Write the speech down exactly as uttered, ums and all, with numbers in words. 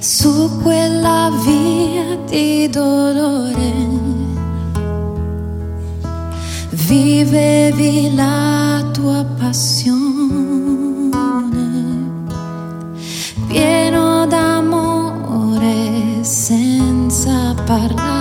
su quella via di dolore. Vivevi la tua passione, pieno d'amore senza parlare.